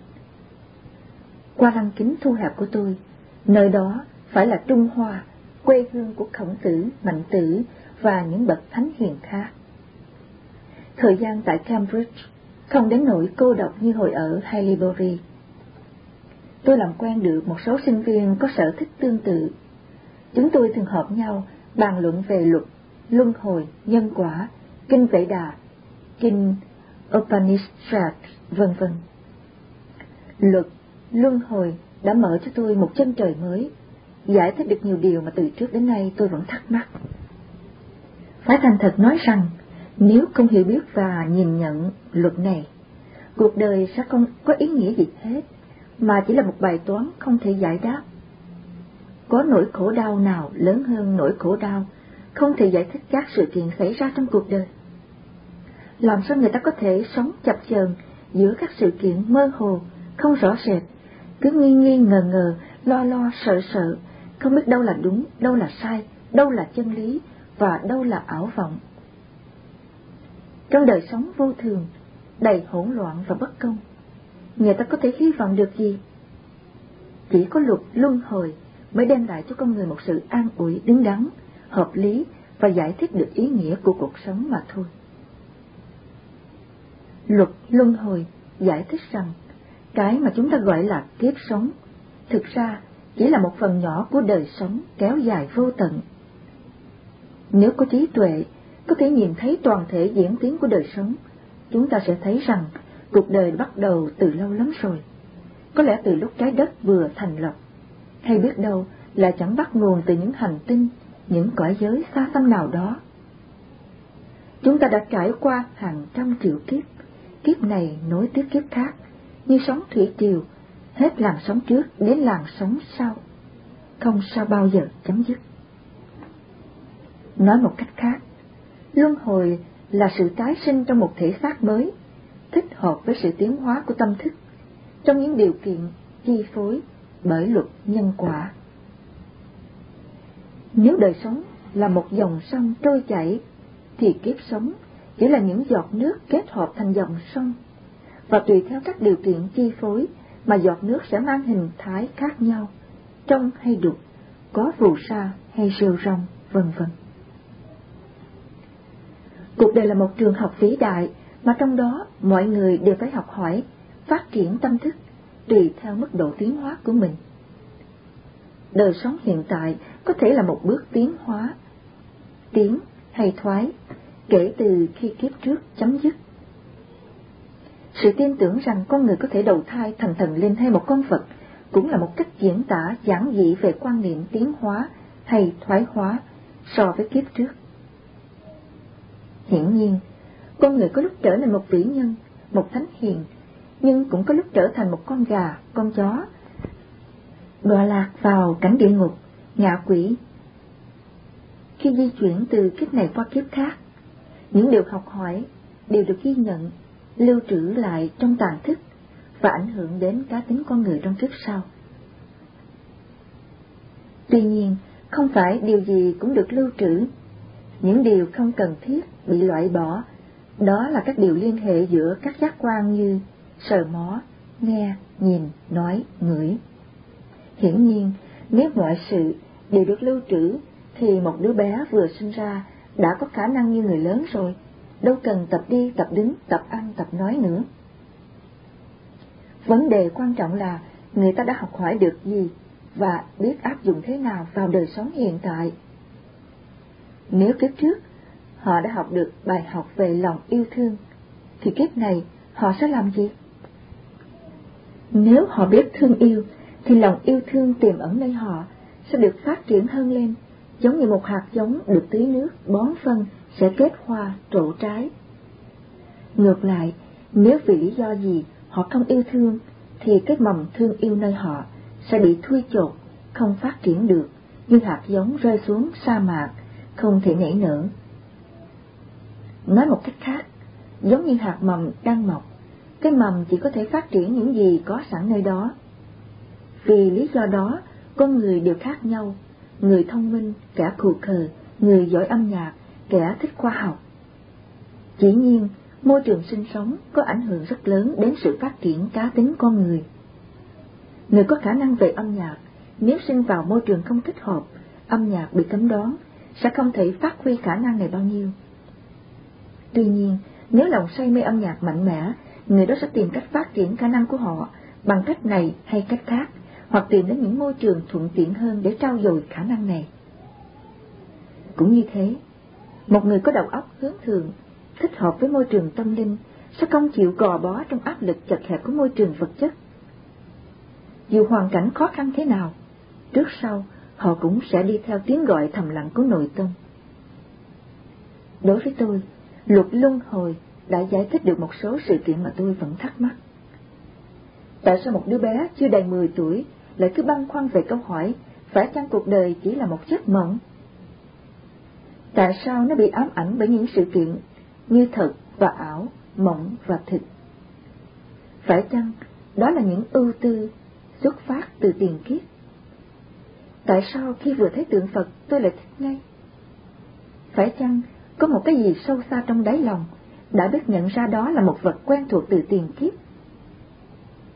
Qua lăng kính thu hẹp của tôi, nơi đó phải là Trung Hoa, quê hương của Khổng Tử, Mạnh Tử và những bậc thánh hiền khác. Thời gian tại Cambridge không đến nỗi cô độc như hồi ở Haileybury. Tôi làm quen được một số sinh viên có sở thích tương tự. Chúng tôi thường họp nhau bàn luận về luật, luân hồi, nhân quả, kinh Vệ Đà, kinh Upanishad, vân vân. Luật, luân hồi đã mở cho tôi một chân trời mới, giải thích được nhiều điều mà từ trước đến nay tôi vẫn thắc mắc. Phải thành thật nói rằng, nếu không hiểu biết và nhìn nhận luật này, cuộc đời sẽ không có ý nghĩa gì hết, mà chỉ là một bài toán không thể giải đáp. Có nỗi khổ đau nào lớn hơn nỗi khổ đau không thể giải thích các sự kiện xảy ra trong cuộc đời? Làm sao người ta có thể sống chập chờn giữa các sự kiện mơ hồ, không rõ rệt, cứ nghi nghi ngờ ngờ, lo lo sợ sợ, không biết đâu là đúng, đâu là sai, đâu là chân lý và đâu là ảo vọng? Trong đời sống vô thường, đầy hỗn loạn và bất công, người ta có thể hy vọng được gì? Chỉ có luật luân hồi mới đem lại cho con người một sự an ủi đứng đắn, hợp lý và giải thích được ý nghĩa của cuộc sống mà thôi. Luật luân hồi giải thích rằng cái mà chúng ta gọi là kiếp sống thực ra chỉ là một phần nhỏ của đời sống kéo dài vô tận. Nếu có trí tuệ có thể nhìn thấy toàn thể diễn tiến của đời sống, chúng ta sẽ thấy rằng cuộc đời bắt đầu từ lâu lắm rồi, có lẽ từ lúc trái đất vừa thành lập, hay biết đâu là chẳng bắt nguồn từ những hành tinh, những cõi giới xa xăm nào đó. Chúng ta đã trải qua hàng trăm triệu kiếp, kiếp này nối tiếp kiếp khác, như sóng thủy triều, hết làn sóng trước đến làn sóng sau, không sao bao giờ chấm dứt. Nói một cách khác, luân hồi là sự tái sinh trong một thể xác mới, thích hợp với sự tiến hóa của tâm thức, trong những điều kiện chi phối bởi luật nhân quả. Nếu đời sống là một dòng sông trôi chảy, thì kiếp sống chỉ là những giọt nước kết hợp thành dòng sông, và tùy theo các điều kiện chi phối mà giọt nước sẽ mang hình thái khác nhau, trong hay đục, có phù sa hay rêu rong, vân vân. Cuộc đời là một trường học vĩ đại mà trong đó mọi người đều phải học hỏi, phát triển tâm thức tùy theo mức độ tiến hóa của mình. Đời sống hiện tại có thể là một bước tiến hóa, tiến hay thoái, kể từ khi kiếp trước chấm dứt. Sự tin tưởng rằng con người có thể đầu thai thành thần linh hay một con Phật cũng là một cách diễn tả giản dị về quan niệm tiến hóa hay thoái hóa so với kiếp trước. Hiển nhiên, con người có lúc trở nên một vĩ nhân, một thánh hiền, nhưng cũng có lúc trở thành một con gà, con chó, đọa lạc vào cảnh địa ngục, ngạ quỷ. Khi di chuyển từ kiếp này qua kiếp khác, những điều học hỏi đều được ghi nhận, lưu trữ lại trong tàng thức và ảnh hưởng đến cá tính con người trong kiếp sau. Tuy nhiên, không phải điều gì cũng được lưu trữ. Những điều không cần thiết bị loại bỏ, đó là các điều liên hệ giữa các giác quan như sờ mó, nghe, nhìn, nói, ngửi. Hiển nhiên, nếu mọi sự đều được lưu trữ, thì một đứa bé vừa sinh ra đã có khả năng như người lớn rồi, đâu cần tập đi, tập đứng, tập ăn, tập nói nữa. Vấn đề quan trọng là người ta đã học hỏi được gì và biết áp dụng thế nào vào đời sống hiện tại. Nếu kiếp trước họ đã học được bài học về lòng yêu thương, thì kiếp này họ sẽ làm gì? Nếu họ biết thương yêu, thì lòng yêu thương tiềm ẩn nơi họ sẽ được phát triển hơn lên, giống như một hạt giống được tưới nước, bón phân sẽ kết hoa, trổ trái. Ngược lại, nếu vì lý do gì họ không yêu thương, thì cái mầm thương yêu nơi họ sẽ bị thui chột, không phát triển được, như hạt giống rơi xuống sa mạc, không thể nảy nở. Nói một cách khác, giống như hạt mầm đang mọc, cái mầm chỉ có thể phát triển những gì có sẵn nơi đó. Vì lý do đó, con người đều khác nhau, người thông minh, kẻ khù khờ, người giỏi âm nhạc, kẻ thích khoa học. Dĩ nhiên, môi trường sinh sống có ảnh hưởng rất lớn đến sự phát triển cá tính con người. Người có khả năng về âm nhạc, nếu sinh vào môi trường không thích hợp, âm nhạc bị cấm đoán, sẽ không thể phát huy khả năng này bao nhiêu. Tuy nhiên, nếu lòng say mê âm nhạc mạnh mẽ, người đó sẽ tìm cách phát triển khả năng của họ bằng cách này hay cách khác, hoặc tìm đến những môi trường thuận tiện hơn để trau dồi khả năng này. Cũng như thế, một người có đầu óc hướng thượng, thích hợp với môi trường tâm linh, sẽ không chịu gò bó trong áp lực chật hẹp của môi trường vật chất. Dù hoàn cảnh khó khăn thế nào, trước sau họ cũng sẽ đi theo tiếng gọi thầm lặng của nội tâm. Đối với tôi, luật luân hồi đã giải thích được một số sự kiện mà tôi vẫn thắc mắc. Tại sao một đứa bé chưa đầy 10 tuổi lại cứ băn khoăn về câu hỏi phải chăng cuộc đời chỉ là một giấc mộng? Tại sao nó bị ám ảnh bởi những sự kiện như thật và ảo, mộng và thực? Phải chăng đó là những ưu tư xuất phát từ tiền kiếp? Tại sao khi vừa thấy tượng Phật tôi lại thích ngay? Phải chăng có một cái gì sâu xa trong đáy lòng đã biết nhận ra đó là một vật quen thuộc từ tiền kiếp?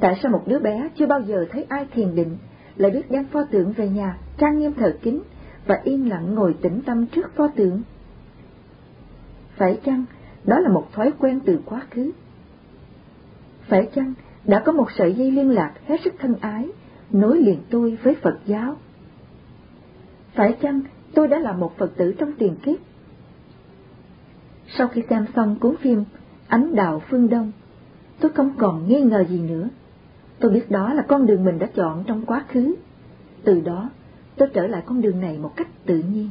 Tại sao một đứa bé chưa bao giờ thấy ai thiền định lại biết đem pho tượng về nhà, trang nghiêm thờ kính và yên lặng ngồi tĩnh tâm trước pho tượng? Phải chăng đó là một thói quen từ quá khứ? Phải chăng đã có một sợi dây liên lạc hết sức thân ái nối liền tôi với Phật giáo? Phải chăng tôi đã là một Phật tử trong tiền kiếp? Sau khi xem xong cuốn phim Ánh Đạo Phương Đông, tôi không còn nghi ngờ gì nữa. Tôi biết đó là con đường mình đã chọn trong quá khứ. Từ đó, tôi trở lại con đường này một cách tự nhiên.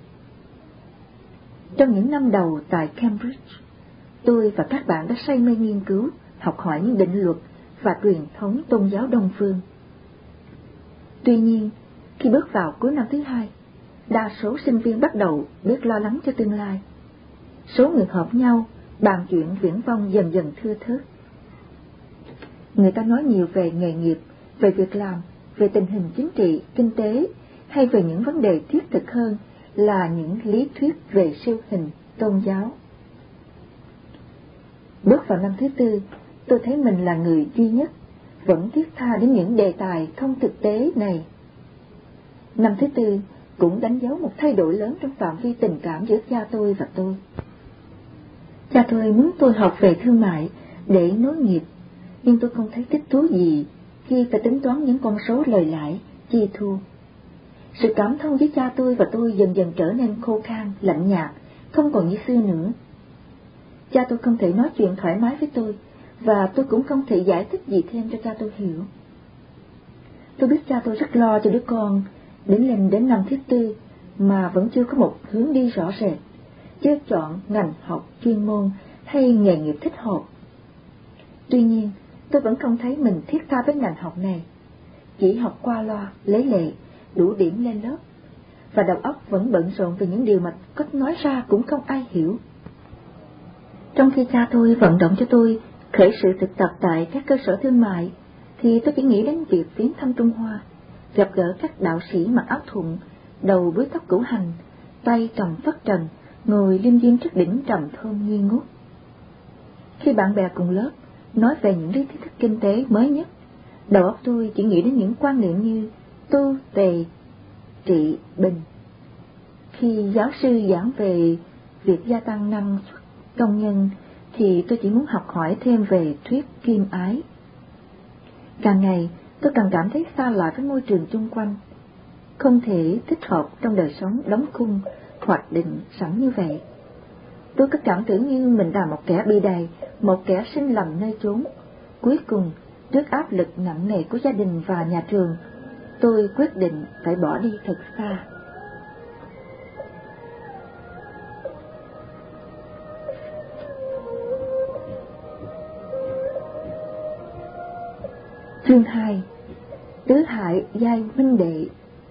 Trong những năm đầu tại Cambridge, tôi và các bạn đã say mê nghiên cứu, học hỏi những định luật và truyền thống tôn giáo Đông phương. Tuy nhiên, khi bước vào cuối năm thứ hai, đa số sinh viên bắt đầu biết lo lắng cho tương lai. Số người họp nhau bàn chuyện viển vông dần dần thưa thớt. Người ta nói nhiều về nghề nghiệp, về việc làm, về tình hình chính trị, kinh tế, hay về những vấn đề thiết thực hơn là những lý thuyết về siêu hình tôn giáo. Bước vào năm thứ tư, tôi thấy mình là người duy nhất vẫn thiết tha đến những đề tài không thực tế này. Năm thứ tư cũng đánh dấu một thay đổi lớn trong phạm vi tình cảm giữa cha tôi và tôi. Cha tôi muốn tôi học về thương mại để nối nghiệp, nhưng tôi không thấy thích thú gì khi phải tính toán những con số lời lãi, chi thu. Sự cảm thông với cha tôi và tôi dần dần trở nên khô khan, lạnh nhạt, không còn như xưa nữa. Cha tôi không thể nói chuyện thoải mái với tôi, và tôi cũng không thể giải thích gì thêm cho cha tôi hiểu. Tôi biết cha tôi rất lo cho đứa con lên đến năm thứ tư mà vẫn chưa có một hướng đi rõ rệt, chưa chọn ngành học chuyên môn hay nghề nghiệp thích hợp. Tuy nhiên, tôi vẫn không thấy mình thiết tha với ngành học này, chỉ học qua loa, lấy lệ, đủ điểm lên lớp, và đầu óc vẫn bận rộn về những điều mà cách nói ra cũng không ai hiểu. Trong khi cha tôi vận động cho tôi khởi sự thực tập tại các cơ sở thương mại, thì tôi chỉ nghĩ đến việc viếng thăm Trung Hoa, gặp gỡ các đạo sĩ mặc áo thụng, đầu búi tóc cửu hành, tay cầm phất trần, ngồi liêm diêm trước đỉnh trầm thơm nghi ngút. Khi bạn bè cùng lớp nói về những lý thuyết kinh tế mới nhất, đầu óc tôi chỉ nghĩ đến những quan niệm như tu, tề, trị, bình. Khi giáo sư giảng về việc gia tăng năng suất công nhân, thì tôi chỉ muốn học hỏi thêm về thuyết kim ái. Càng ngày, tôi càng cảm thấy xa lạ với môi trường chung quanh, không thể thích hợp trong đời sống đóng khung, hoạch định sẵn như vậy. Tôi cứ cảm tưởng như mình là một kẻ bị đày, một kẻ sinh lầm nơi chốn. Cuối cùng, trước áp lực nặng nề của gia đình và nhà trường, tôi quyết định phải bỏ đi thật xa. Chương 2. Tứ Hải giai huynh đệ.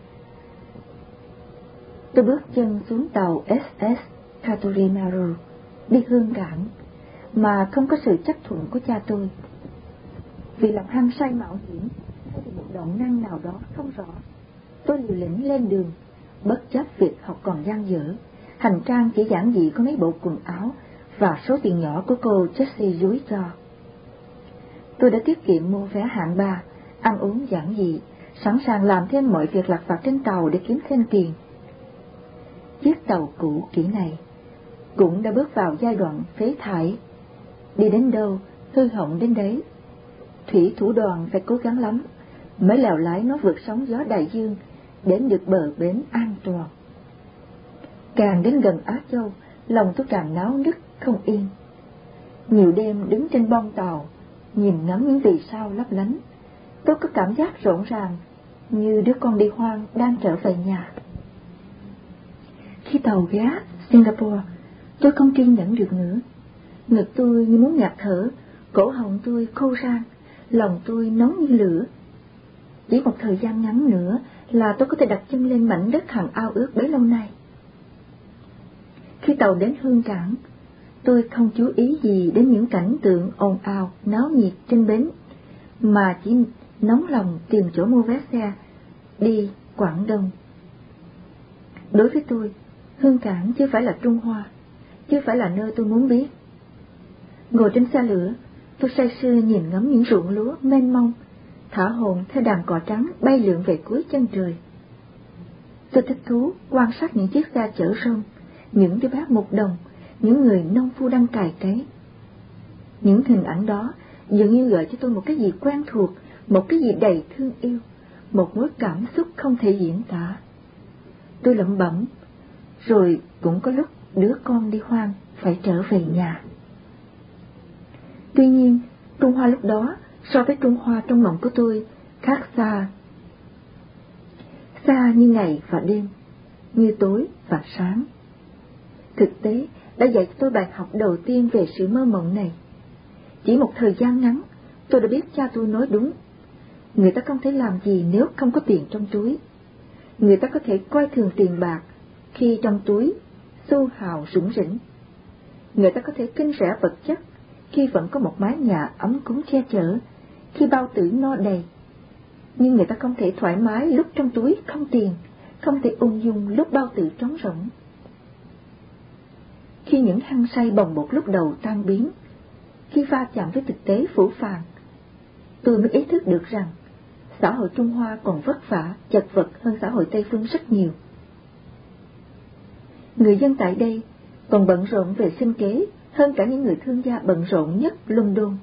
Tôi bước chân xuống tàu SS Katorimaru đi Hương Cảng mà không có sự chấp thuận của cha tôi. Vì lòng hăng say mạo hiểm hay vì một động năng nào đó không rõ, tôi liều lĩnh lên đường, bất chấp việc học còn dang dở. Hành trang chỉ giản dị có mấy bộ quần áo và số tiền nhỏ của cô Jessie dúi cho. Tôi đã tiết kiệm mua vé hạng 3, ăn uống giản dị, sẵn sàng làm thêm mọi việc lặt vặt trên tàu để kiếm thêm tiền. Chiếc tàu cũ kỹ này cũng đã bước vào giai đoạn phế thải. Đi đến đâu, hư hỏng đến đấy. Thủy thủ đoàn phải cố gắng lắm mới lèo lái nó vượt sóng gió đại dương đến được bờ bến an toàn. Càng đến gần Á Châu, lòng tôi càng náo nức không yên. Nhiều đêm đứng trên bong tàu, nhìn ngắm những vì sao lấp lánh, tôi có cảm giác rộn ràng như đứa con đi hoang đang trở về nhà. Khi tàu ghé Singapore, tôi không kiên nhẫn được nữa. Ngực tôi như muốn ngạt thở, cổ họng tôi khô rang, lòng tôi nóng như lửa. Chỉ một thời gian ngắn nữa là tôi có thể đặt chân lên mảnh đất hằng ao ước bấy lâu nay. Khi tàu đến Hương Cảng, tôi không chú ý gì đến những cảnh tượng ồn ào, náo nhiệt trên bến, mà chỉ nóng lòng tìm chỗ mua vé xe đi Quảng Đông. Đối với tôi, Hương Cảng chưa phải là Trung Hoa, chưa phải là nơi tôi muốn biết. Ngồi trên xe lửa, Tôi say sưa nhìn ngắm những ruộng lúa mênh mông, thả hồn theo đàn cò trắng bay lượn về cuối chân trời. Tôi thích thú quan sát những chiếc xe chở rơm, những đứa bác mục đồng, những người nông phu đang cày cấy. Những hình ảnh đó dường như gợi cho tôi một cái gì quen thuộc, một cái gì đầy thương yêu, một mối cảm xúc không thể diễn tả. Tôi lẩm bẩm, rồi cũng có lúc đứa con đi hoang phải trở về nhà. Tuy nhiên, Trung Hoa lúc đó so với Trung Hoa trong mộng của tôi khác xa. Xa như ngày và đêm, như tối và sáng. Thực tế đã dạy cho tôi bài học đầu tiên về sự mơ mộng này. Chỉ một thời gian ngắn, tôi đã biết cha tôi nói đúng. Người ta không thể làm gì nếu không có tiền trong túi. Người ta có thể coi thường tiền bạc khi trong túi xu hào rủng rỉnh. Người ta có thể kinh rẻ vật chất khi vẫn có một mái nhà ấm cúng che chở, khi bao tử no đầy. Nhưng người ta không thể thoải mái lúc trong túi không tiền, không thể ung dung lúc bao tử trống rỗng. Khi những hăng say bồng bột lúc đầu tan biến, khi va chạm với thực tế phũ phàng, tôi mới ý thức được rằng xã hội Trung Hoa còn vất vả, chật vật hơn xã hội Tây Phương rất nhiều. Người dân tại đây còn bận rộn về sinh kế hơn cả những người thương gia bận rộn nhất London.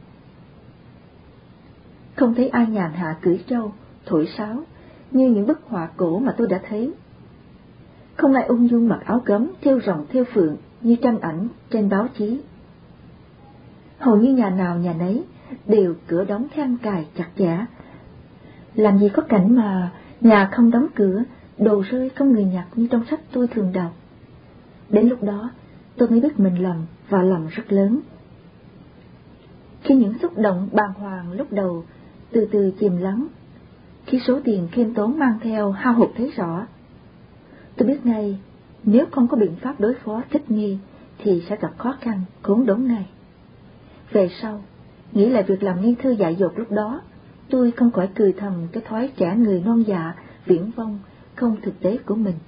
Không thấy ai nhàn hạ cưỡi trâu, thổi sáo như những bức họa cổ mà tôi đã thấy. Không ai ung dung mặc áo gấm thêu rồng thêu phượng như tranh ảnh trên báo chí. Hầu như nhà nào nhà nấy đều cửa đóng then cài chặt chẽ. Làm gì có cảnh mà nhà không đóng cửa, đồ rơi không người nhặt như trong sách tôi thường đọc. Đến lúc đó tôi mới biết mình lầm và lầm rất lớn. Khi những xúc động bàng hoàng lúc đầu từ từ chìm lắng, khi số tiền khiêm tốn mang theo hao hụt thấy rõ, tôi biết ngay nếu không có biện pháp đối phó thích nghi thì sẽ gặp khó khăn khốn đốn ngay. Về sau, nghĩ lại việc làm ngây thơ dại dột lúc đó, tôi không khỏi cười thầm cái thói trẻ người non dạ, viển vông, không thực tế của mình.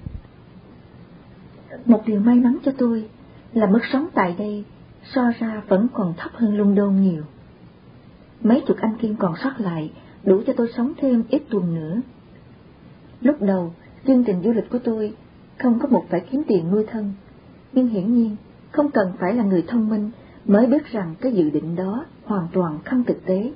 Một điều may mắn cho tôi là mức sống tại đây so ra vẫn còn thấp hơn London nhiều. Mấy chục anh Kim còn sót lại đủ cho tôi sống thêm ít tuần nữa. Lúc đầu, chương trình du lịch của tôi không có một phải kiếm tiền nuôi thân, nhưng hiển nhiên không cần phải là người thông minh mới biết rằng cái dự định đó hoàn toàn không thực tế.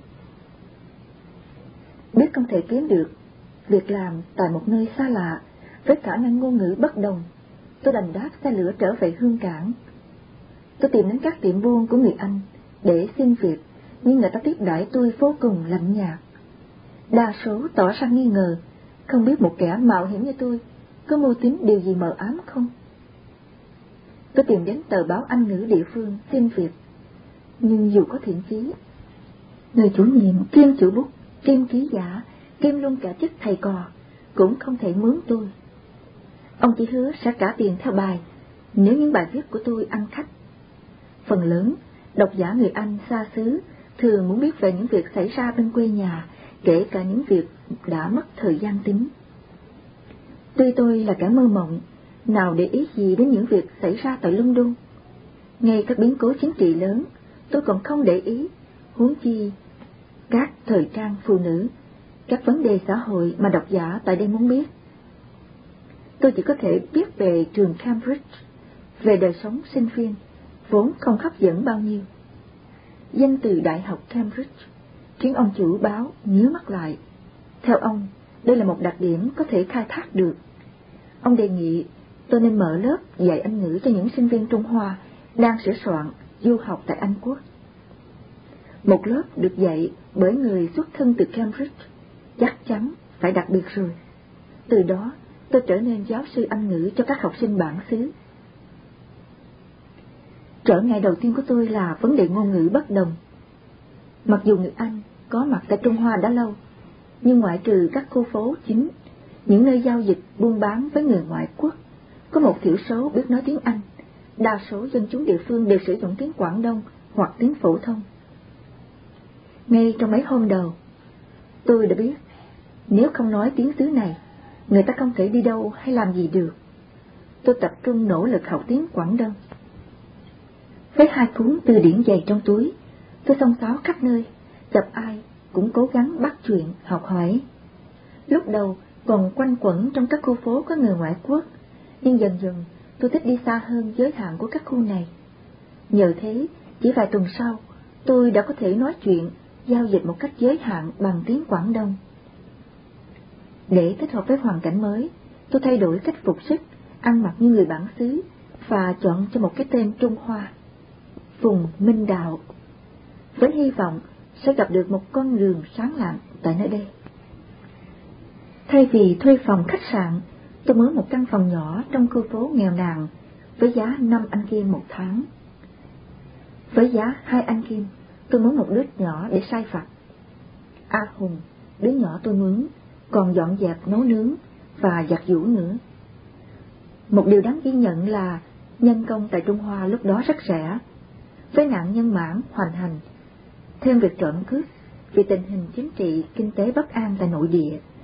Biết không thể kiếm được việc làm tại một nơi xa lạ với khả năng ngôn ngữ bất đồng, tôi đành đáp xe lửa trở về Hương Cảng. Tôi tìm đến các tiệm buôn của người Anh để xin việc, nhưng người ta tiếp đãi tôi vô cùng lạnh nhạt. Đa số tỏ ra nghi ngờ, không biết một kẻ mạo hiểm như tôi có mưu tính điều gì mờ ám không. Tôi tìm đến tờ báo Anh ngữ địa phương xin việc, nhưng dù có thiện chí, người chủ nhiệm kiêm chủ bút, kiêm ký giả, kiêm luôn cả chức thầy cò cũng không thể mướn tôi. Ông chỉ hứa sẽ trả tiền theo bài nếu những bài viết của tôi ăn khách. Phần lớn độc giả người Anh xa xứ thường muốn biết về những việc xảy ra bên quê nhà, kể cả những việc đã mất thời gian tính. Tuy tôi là kẻ mơ mộng, nào để ý gì đến những việc xảy ra tại London. Ngay các biến cố chính trị lớn tôi còn không để ý, huống chi các thời trang phụ nữ, các vấn đề xã hội mà độc giả tại đây muốn biết. Tôi chỉ có thể biết về trường Cambridge, về đời sống sinh viên, vốn không hấp dẫn bao nhiêu. Danh từ Đại học Cambridge khiến ông chủ báo nhíu mắt lại. Theo ông, đây là một đặc điểm có thể khai thác được. Ông đề nghị tôi nên mở lớp dạy Anh ngữ cho những sinh viên Trung Hoa đang sửa soạn du học tại Anh Quốc. Một lớp được dạy bởi người xuất thân từ Cambridge chắc chắn phải đặc biệt rồi. Từ đó tôi trở nên giáo sư Anh ngữ cho các học sinh bản xứ. Trở ngại đầu tiên của tôi là vấn đề ngôn ngữ bất đồng. Mặc dù người Anh có mặt tại Trung Hoa đã lâu, nhưng ngoại trừ các khu phố chính, những nơi giao dịch buôn bán với người ngoại quốc, có một thiểu số biết nói tiếng Anh. Đa số dân chúng địa phương đều sử dụng tiếng Quảng Đông hoặc tiếng phổ thông. Ngay trong mấy hôm đầu, tôi đã biết nếu không nói tiếng xứ này, người ta không thể đi đâu hay làm gì được. Tôi tập trung nỗ lực học tiếng Quảng Đông. Với 2 cuốn từ điển dày trong túi, Tôi xông xáo khắp nơi, gặp ai cũng cố gắng bắt chuyện, học hỏi. Lúc đầu còn quanh quẩn trong các khu phố có người ngoại quốc, nhưng dần dần tôi thích đi xa hơn giới hạn của các khu này. Nhờ thế, chỉ vài tuần sau, tôi đã có thể nói chuyện, giao dịch một cách giới hạn bằng tiếng Quảng Đông. Để thích hợp với hoàn cảnh mới, tôi thay đổi cách phục sức, ăn mặc như người bản xứ và chọn cho một cái tên Trung Hoa, Phùng Minh Đạo, với hy vọng sẽ gặp được một con đường sáng lạng tại nơi đây. Thay vì thuê phòng khách sạn, tôi mướn một căn phòng nhỏ trong khu phố nghèo nàn với giá 5 Anh Kim một tháng. Với giá 2 Anh Kim, tôi mướn một đứa nhỏ để sai vặt. A Hùng, đứa nhỏ tôi mướn, còn dọn dẹp, nấu nướng và giặt giũ nữa. Một điều đáng ghi nhận là nhân công tại Trung Hoa lúc đó rất rẻ. Với nạn nhân mãn hoành hành, thêm việc trộm cướp vì tình hình chính trị, kinh tế bất an tại nội địa,